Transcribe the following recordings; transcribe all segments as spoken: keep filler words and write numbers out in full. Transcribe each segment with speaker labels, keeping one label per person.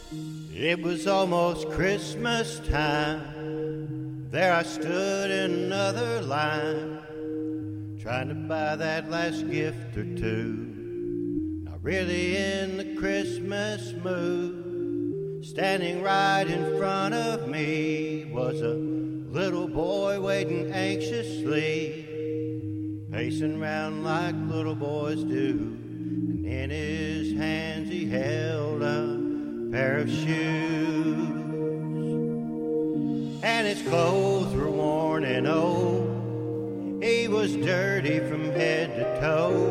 Speaker 1: It was almost Christmas time. There I stood in another line, trying to buy that last gift or two. Not really in the Christmas mood. Standing right in front of me was a little boy waiting anxiously, pacing round like little boys do. And in his hands he held a pair of shoes, and his clothes were worn and old. He was dirty from head to toe.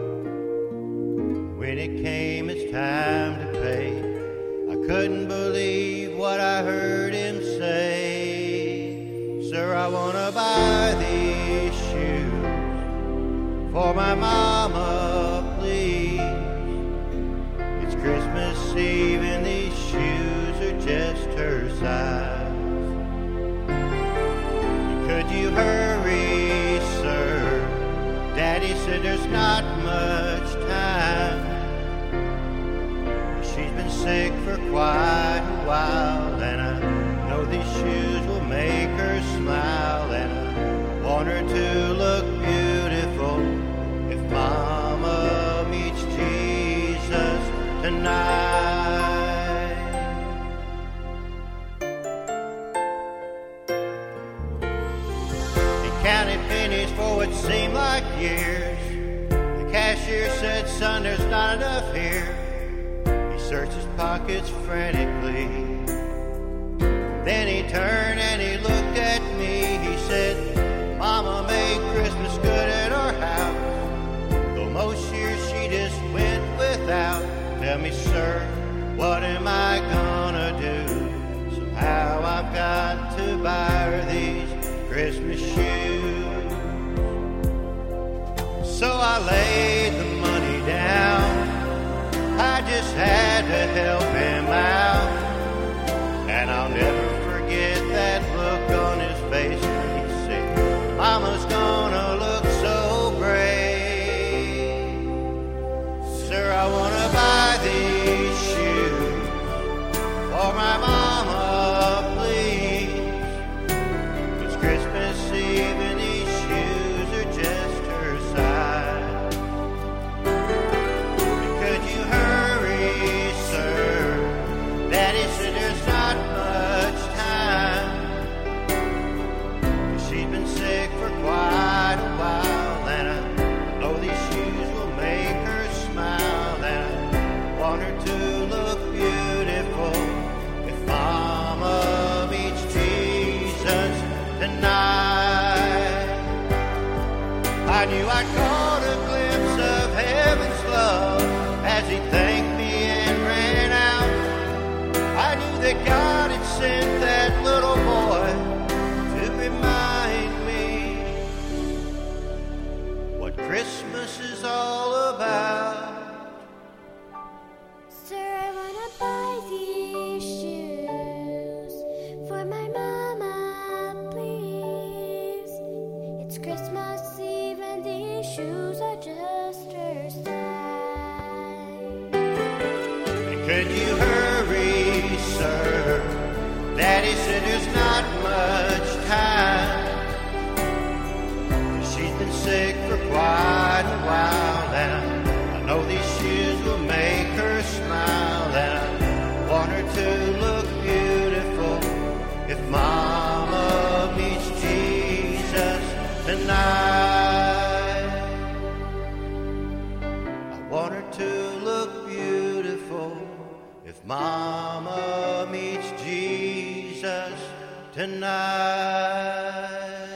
Speaker 1: When it came his time to pay, I couldn't believe what I heard him say. Sir, I want to buy these shoes for my mama, please. It's Christmas Eve and these shoes are just her size. Could you hurry, sir? Daddy said there's not much time. She's been sick for quite a while, and I know these shoes will make her smile. And I want her to look beautiful if Mama meets Jesus tonight. He counted pennies for what seemed like years. The cashier said, son, there's not enough here. He searched his pockets frantically. Then he turned and he looked at me. He said, Mama made Christmas good at our house, though most years she just went without. Tell me, sir, what am I gonna do? Somehow I've got to buy her these Christmas shoes. So I laid the money down. I just had to help him out. And I'll never forget that look on his face when he said, Mama's gonna look so great. Sir, I wanna buy these shoes for my mama, please. It's Christmas Eve and these shoes are just her size. Could you hurry, sir? Daddy said there's not much time. She's been sick for quite a while, and I know these shoes will make her smile. And I want her to look beautiful if Mama meets Jesus tonight. I knew I caught a glimpse of heaven's love as he thanked me and ran out. I knew that God had sent that little boy to remind me what Christmas is all about.
Speaker 2: Sir, I wanna buy these shoes for my mama, please. It's Christmas Eve and these shoes are just her size.
Speaker 1: Could you hurry, sir? Daddy said there's not much time. She's been sick for quite a while, and I know these shoes will make her smile. And I want her to look beautiful if Mama meets Jesus tonight. I want her to look beautiful if Mama meets Jesus tonight.